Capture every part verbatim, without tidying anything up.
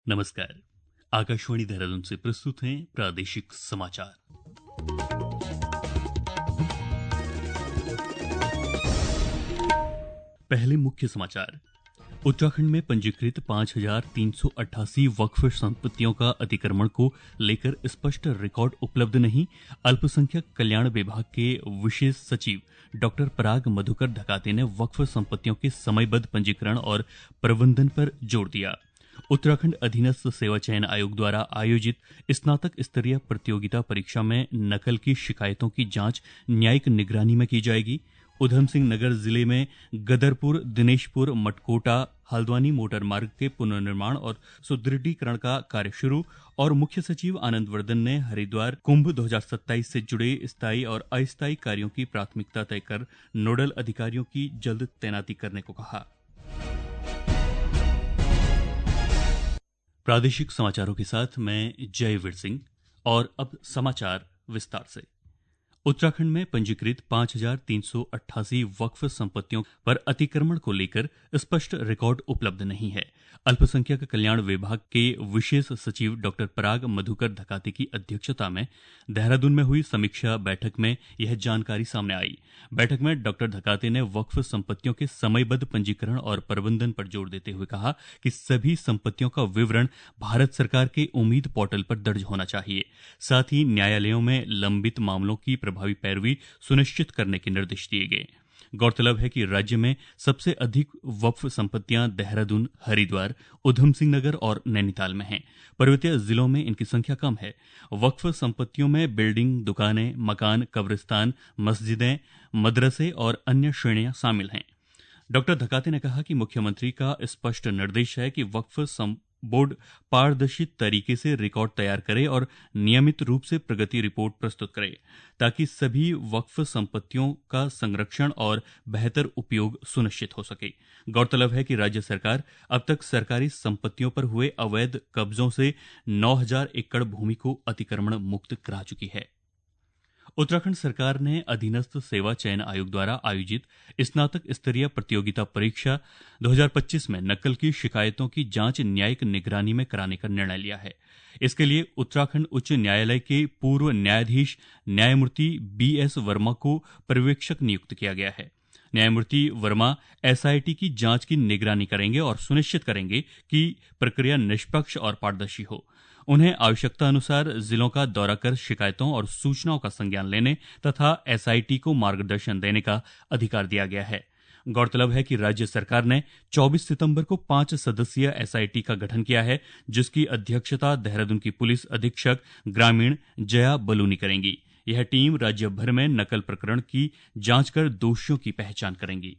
नमस्कार। आकाशवाणी देहरादून से प्रस्तुत हैं प्रादेशिक समाचार। पहले मुख्य समाचार। उत्तराखंड में पंजीकृत पाँच हजार तीन सौ अट्ठासी वक्फ संपत्तियों का अतिक्रमण को लेकर स्पष्ट रिकॉर्ड उपलब्ध नहीं। अल्पसंख्यक कल्याण विभाग के विशेष सचिव डॉक्टर पराग मधुकर धकाते ने वक्फ संपत्तियों के समयबद्ध पंजीकरण और प्रबंधन पर जोर दिया। उत्तराखंड अधीनस्थ सेवा चयन आयोग द्वारा आयोजित स्नातक स्तरीय प्रतियोगिता परीक्षा में नकल की शिकायतों की जांच न्यायिक निगरानी में की जाएगी। उधम सिंह नगर जिले में गदरपुर, दिनेशपुर, मटकोटा, हल्द्वानी मोटर मार्ग के पुनर्निर्माण और सुदृढ़ीकरण का कार्य शुरू। और मुख्य सचिव आनंद वर्धन ने हरिद्वार कुंभ दो हज़ार सत्ताईस से जुड़े स्थायी और अस्थायी कार्यों की प्राथमिकता तय कर नोडल अधिकारियों की जल्द तैनाती करने को कहा। प्रादेशिक समाचारों के साथ मैं जयवीर सिंह। और अब समाचार विस्तार से। उत्तराखंड में पंजीकृत पाँच हजार तीन सौ अट्ठासी वक्फ संपत्तियों पर अतिक्रमण को लेकर स्पष्ट रिकॉर्ड उपलब्ध नहीं है। अल्पसंख्यक कल्याण विभाग के विशेष सचिव डॉक्टर पराग मधुकर धकाते की अध्यक्षता में देहरादून में हुई समीक्षा बैठक में यह जानकारी सामने आई। बैठक में डॉक्टर धकाते ने वक्फ संपत्तियों के समयबद्ध पंजीकरण और प्रबंधन पर जोर देते हुए कहा कि सभी संपत्तियों का विवरण भारत सरकार के उम्मीद पोर्टल पर दर्ज होना चाहिए। साथ ही न्यायालयों में लंबित मामलों की प्रभावी पैरवी सुनिश्चित करने के निर्देश दिए गए। गौरतलब है कि राज्य में सबसे अधिक वक्फ संपत्तियां देहरादून, हरिद्वार, उधम सिंह नगर और नैनीताल में हैं। पर्वतीय जिलों में इनकी संख्या कम है। वक्फ संपत्तियों में बिल्डिंग, दुकानें, मकान, कब्रिस्तान, मस्जिदें, मदरसे और अन्य श्रेणियां शामिल हैं। डॉक्टर धकाते ने कहा कि मुख्यमंत्री का स्पष्ट निर्देश है कि वक्फ बोर्ड पारदर्शी तरीके से रिकॉर्ड तैयार करे और नियमित रूप से प्रगति रिपोर्ट प्रस्तुत करे, ताकि सभी वक्फ संपत्तियों का संरक्षण और बेहतर उपयोग सुनिश्चित हो सके। गौरतलब है कि राज्य सरकार अब तक सरकारी संपत्तियों पर हुए अवैध कब्जों से नौ हजार एकड़ भूमि को अतिक्रमण मुक्त करा चुकी है। उत्तराखंड सरकार ने अधीनस्थ सेवा चयन आयोग द्वारा आयोजित स्नातक स्तरीय प्रतियोगिता परीक्षा दो हज़ार पच्चीस में नकल की शिकायतों की जांच न्यायिक निगरानी में कराने का निर्णय लिया है। इसके लिए उत्तराखंड उच्च न्यायालय के पूर्व न्यायाधीश न्यायमूर्ति बी एस वर्मा को पर्यवेक्षक नियुक्त किया गया है। न्यायमूर्ति वर्मा एसआईटी की जांच की निगरानी करेंगे और सुनिश्चित करेंगे कि प्रक्रिया निष्पक्ष और पारदर्शी हो। उन्हें आवश्यकता अनुसार जिलों का दौरा कर शिकायतों और सूचनाओं का संज्ञान लेने तथा एसआईटी को मार्गदर्शन देने का अधिकार दिया गया है। गौरतलब है कि राज्य सरकार ने चौबीस सितंबर को पांच सदस्यीय एसआईटी का गठन किया है, जिसकी अध्यक्षता देहरादून की पुलिस अधीक्षक ग्रामीण जया बलूनी करेंगी। यह टीम राज्य भर में नकल प्रकरण की जांच कर दोषियों की पहचान करेंगी।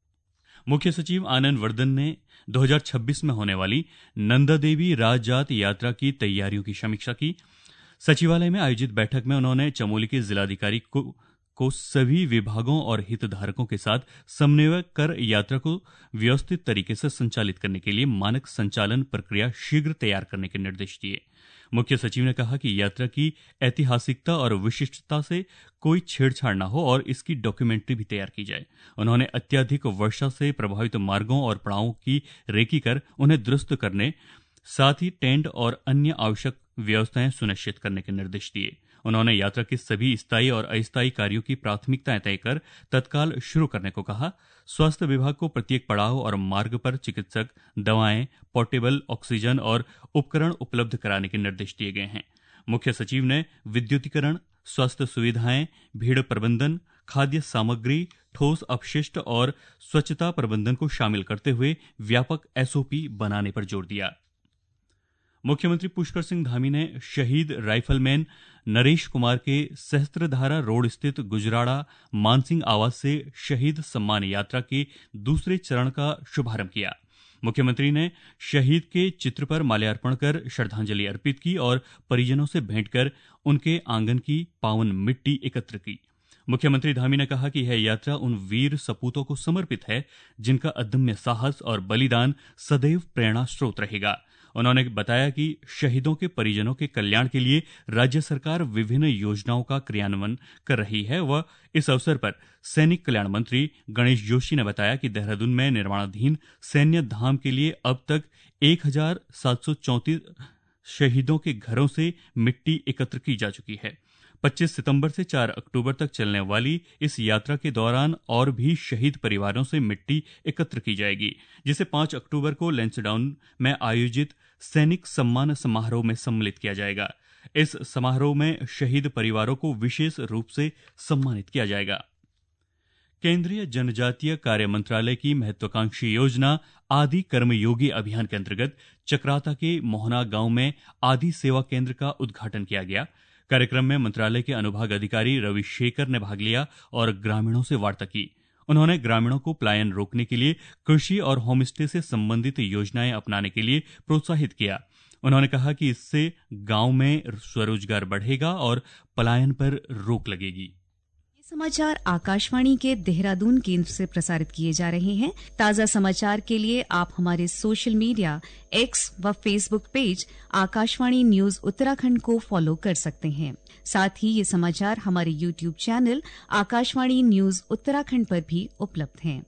मुख्य सचिव आनंद वर्धन ने दो हज़ार छब्बीस में होने वाली नंदा देवी राजजात यात्रा की तैयारियों की समीक्षा की। सचिवालय में आयोजित बैठक में उन्होंने चमोली के जिलाधिकारी को, को सभी विभागों और हितधारकों के साथ समन्वय कर यात्रा को व्यवस्थित तरीके से संचालित करने के लिए मानक संचालन प्रक्रिया शीघ्र तैयार करने के निर्देश दिए। मुख्य सचिव ने कहा कि यात्रा की ऐतिहासिकता और विशिष्टता से कोई छेड़छाड़ न हो और इसकी डॉक्यूमेंट्री भी तैयार की जाए। उन्होंने अत्यधिक वर्षा से प्रभावित मार्गों और पड़ावों की रेकी कर उन्हें दुरुस्त करने, साथ ही टेंट और अन्य आवश्यक व्यवस्थाएं सुनिश्चित करने के निर्देश दिए। उन्होंने यात्रा के सभी स्थायी और अस्थायी कार्यों की प्राथमिकताएं तय कर तत्काल शुरू करने को कहा। स्वास्थ्य विभाग को प्रत्येक पड़ाव और मार्ग पर चिकित्सक, दवाएं, पोर्टेबल ऑक्सीजन और उपकरण उपलब्ध कराने के निर्देश दिए गए हैं। मुख्य सचिव ने विद्युतीकरण, स्वास्थ्य सुविधाएं, भीड़ प्रबंधन, खाद्य सामग्री, ठोस अपशिष्ट और स्वच्छता प्रबंधन को शामिल करते हुए व्यापक एसओपी बनाने पर जोर दिया। मुख्यमंत्री पुष्कर सिंह धामी ने शहीद राइफलमैन नरेश कुमार के सहस्त्रधारा रोड स्थित गुजराड़ा मानसिंह आवास से शहीद सम्मान यात्रा के दूसरे चरण का शुभारंभ किया। मुख्यमंत्री ने शहीद के चित्र पर माल्यार्पण कर श्रद्धांजलि अर्पित की और परिजनों से भेंट कर उनके आंगन की पावन मिट्टी एकत्र की। मुख्यमंत्री धामी ने कहा कि यह यात्रा उन वीर सपूतों को समर्पित है जिनका अदम्य साहस और बलिदान सदैव प्रेरणा स्रोत रहेगा। उन्होंने बताया कि शहीदों के परिजनों के कल्याण के लिए राज्य सरकार विभिन्न योजनाओं का क्रियान्वयन कर रही है। वह इस अवसर पर सैनिक कल्याण मंत्री गणेश जोशी ने बताया कि देहरादून में निर्माणाधीन सैन्य धाम के लिए अब तक एक हजार सात सौ चौंतीस शहीदों के घरों से मिट्टी एकत्र की जा चुकी है। पच्चीस सितंबर से चार अक्टूबर तक चलने वाली इस यात्रा के दौरान और भी शहीद परिवारों से मिट्टी एकत्र की जाएगी, जिसे पांच अक्टूबर को लैंसडाउन में आयोजित सैनिक सम्मान समारोह में सम्मिलित किया जाएगा। इस समारोह में शहीद परिवारों को विशेष रूप से सम्मानित किया जाएगा। केंद्रीय जनजातीय कार्य मंत्रालय की महत्वाकांक्षी योजना आदि कर्मयोगी अभियान के अंतर्गत चक्राता के मोहना गांव में आदि सेवा केंद्र का उद्घाटन किया गया। कार्यक्रम में मंत्रालय के अनुभाग अधिकारी रविशेखर ने भाग लिया और ग्रामीणों से वार्ता की। उन्होंने ग्रामीणों को पलायन रोकने के लिए कृषि और होमस्टे से संबंधित योजनाएं अपनाने के लिए प्रोत्साहित किया। उन्होंने कहा कि इससे गांव में स्वरोजगार बढ़ेगा और पलायन पर रोक लगेगी। समाचार आकाशवाणी के देहरादून केंद्र से प्रसारित किए जा रहे हैं। ताजा समाचार के लिए आप हमारे सोशल मीडिया एक्स व Facebook page Akashvani news Uttarakhand को फॉलो कर सकते हैं। साथ ही ये समाचार हमारे YouTube channel Akashvani news Uttarakhand पर भी उपलब्ध हैं।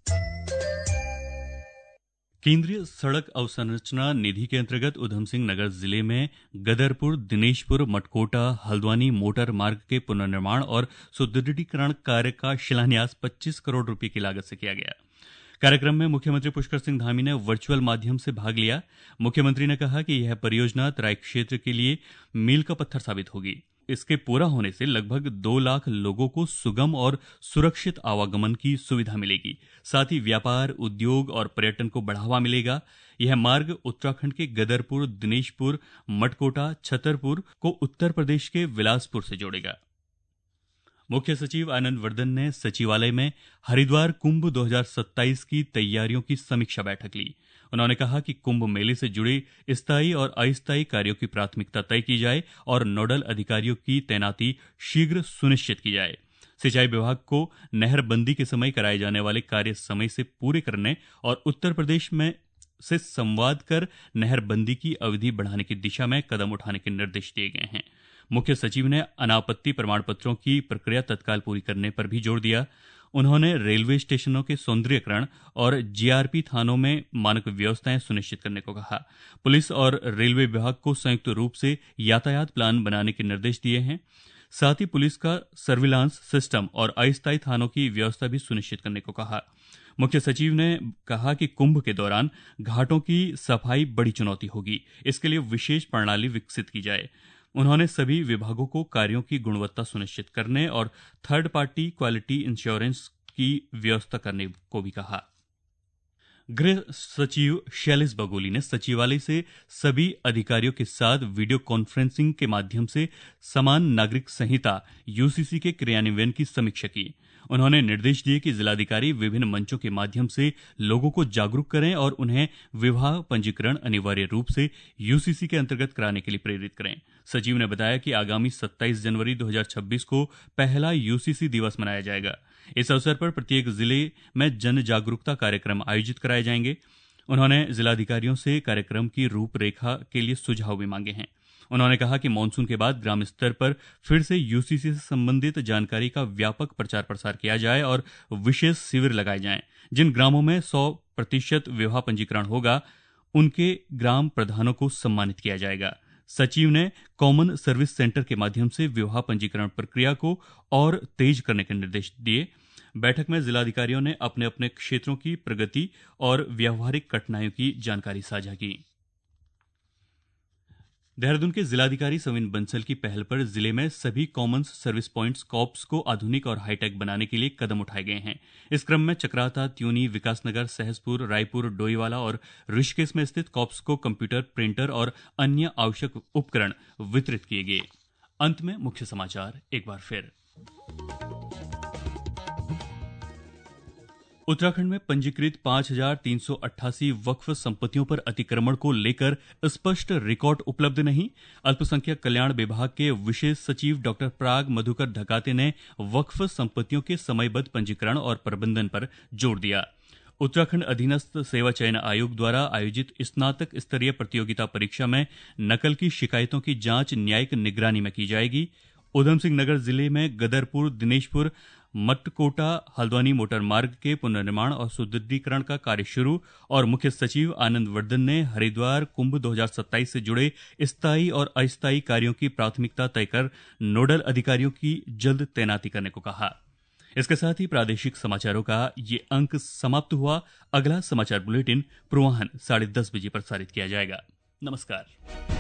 केंद्रीय सड़क अवसंरचना निधि के अंतर्गत उधम सिंह नगर जिले में गदरपुर, दिनेशपुर, मटकोटा, हल्द्वानी मोटर मार्ग के पुनर्निर्माण और सुदृढ़ीकरण कार्य का शिलान्यास पच्चीस करोड़ रुपए की लागत से किया गया। कार्यक्रम में मुख्यमंत्री पुष्कर सिंह धामी ने वर्चुअल माध्यम से भाग लिया। मुख्यमंत्री ने कहा कि यह परियोजना तराई क्षेत्र के लिए मील का पत्थर साबित होगी। इसके पूरा होने से लगभग दो लाख लोगों को सुगम और सुरक्षित आवागमन की सुविधा मिलेगी। साथ ही व्यापार, उद्योग और पर्यटन को बढ़ावा मिलेगा। यह मार्ग उत्तराखंड के गदरपुर, दिनेशपुर, मटकोटा, छतरपुर को उत्तर प्रदेश के बिलासपुर से जोड़ेगा। मुख्य सचिव आनंद वर्धन ने सचिवालय में हरिद्वार कुंभ दो हज़ार सत्ताईस की तैयारियों की समीक्षा बैठक ली। उन्होंने कहा कि कुंभ मेले से जुड़े स्थायी और अस्थायी कार्यों की प्राथमिकता तय की जाए और नोडल अधिकारियों की तैनाती शीघ्र सुनिश्चित की जाए। सिंचाई विभाग को नहरबंदी के समय कराए जाने वाले कार्य समय से पूरे करने और उत्तर प्रदेश में से संवाद कर नहरबंदी की अवधि बढ़ाने की दिशा में कदम उठाने के निर्देश दिए गए हैं। मुख्य सचिव ने अनापत्ति प्रमाण पत्रों की प्रक्रिया तत्काल पूरी करने पर भी जोर दिया। उन्होंने रेलवे स्टेशनों के सौंदर्यीकरण और जीआरपी थानों में मानक व्यवस्थाएं सुनिश्चित करने को कहा। पुलिस और रेलवे विभाग को संयुक्त रूप से यातायात प्लान बनाने के निर्देश दिए हैं। साथ ही पुलिस का सर्विलांस सिस्टम और अस्थायी थानों की व्यवस्था भी सुनिश्चित करने को कहा। मुख्य सचिव ने कहा कि कुंभ के दौरान घाटों की सफाई बड़ी चुनौती होगी। इसके लिए विशेष प्रणाली विकसित की जाए। उन्होंने सभी विभागों को कार्यों की गुणवत्ता सुनिश्चित करने और थर्ड पार्टी क्वालिटी इंश्योरेंस की व्यवस्था करने को भी कहा। गृह सचिव शैलेश बगोली ने सचिवालय से सभी अधिकारियों के साथ वीडियो कॉन्फ्रेंसिंग के माध्यम से समान नागरिक संहिता यूसीसी के क्रियान्वयन की समीक्षा की। उन्होंने निर्देश दिए कि जिलाधिकारी विभिन्न मंचों के माध्यम से लोगों को जागरूक करें और उन्हें विवाह पंजीकरण अनिवार्य रूप से यूसीसी के अंतर्गत कराने के लिए प्रेरित करें। सचिव ने बताया कि आगामी सत्ताईस जनवरी दो हज़ार छब्बीस को पहला यूसीसी दिवस मनाया जाएगा। इस अवसर पर प्रत्येक जिले में जन जागरूकता कार्यक्रम आयोजित कराए जाएंगे। उन्होंने जिलाधिकारियों से कार्यक्रम की रूपरेखा के लिए सुझाव भी मांगे हैं। उन्होंने कहा कि मानसून के बाद ग्राम स्तर पर फिर से यूसीसी से संबंधित जानकारी का व्यापक प्रचार प्रसार किया जाए और विशेष शिविर लगाए जाएं। जिन ग्रामों में सौ प्रतिशत विवाह पंजीकरण होगा उनके ग्राम प्रधानों को सम्मानित किया जाएगा। सचिव ने कॉमन सर्विस सेंटर के माध्यम से विवाह पंजीकरण प्रक्रिया को और तेज करने के निर्देश दिए। बैठक में जिलाधिकारियों ने अपने अपने क्षेत्रों की प्रगति और व्यावहारिक कठिनाइयों की जानकारी साझा की। देहरादून के जिलाधिकारी सविन बंसल की पहल पर जिले में सभी कॉमन सर्विस पॉइंट्स कॉप्स को आधुनिक और हाईटेक बनाने के लिए कदम उठाए गए हैं। इस क्रम में चक्राता, त्यूनी, विकासनगर, सहसपुर, रायपुर, डोईवाला और ऋषिकेश में स्थित कॉप्स को कंप्यूटर, प्रिंटर और अन्य आवश्यक उपकरण वितरित किए गए। अंत में मुख्य समाचार एक बार फिर। उत्तराखंड में पंजीकृत पांच हजार तीन सौ अट्ठासी वक्फ संपत्तियों पर अतिक्रमण को लेकर स्पष्ट रिकॉर्ड उपलब्ध नहीं। अल्पसंख्यक कल्याण विभाग के विशेष सचिव डॉक्टर प्राग मधुकर ढकाते ने वक्फ संपत्तियों के समयबद्ध पंजीकरण और प्रबंधन पर जोर दिया। उत्तराखंड अधीनस्थ सेवा चयन आयोग द्वारा आयोजित स्नातक स्तरीय प्रतियोगिता परीक्षा में नकल की शिकायतों की जांच न्यायिक निगरानी में की जाएगी। उधम सिंह नगर जिले में गदरपुर, दिनेशपुर, मटकोटा हल्द्वानी मोटर मार्ग के पुनर्निर्माण और सुदृढ़ीकरण का कार्य शुरू और मुख्य सचिव आनंद वर्धन ने हरिद्वार कुंभ दो हज़ार सत्ताईस से जुड़े स्थायी और अस्थायी कार्यों की प्राथमिकता तय कर नोडल अधिकारियों की जल्द तैनाती करने को कहा। इसके साथ ही प्रादेशिक समाचारों का ये अंक समाप्त हुआ। अगला समाचार बुलेटिन पूर्वाह्न साढ़े दस बजे प्रसारित किया जाएगा। नमस्कार।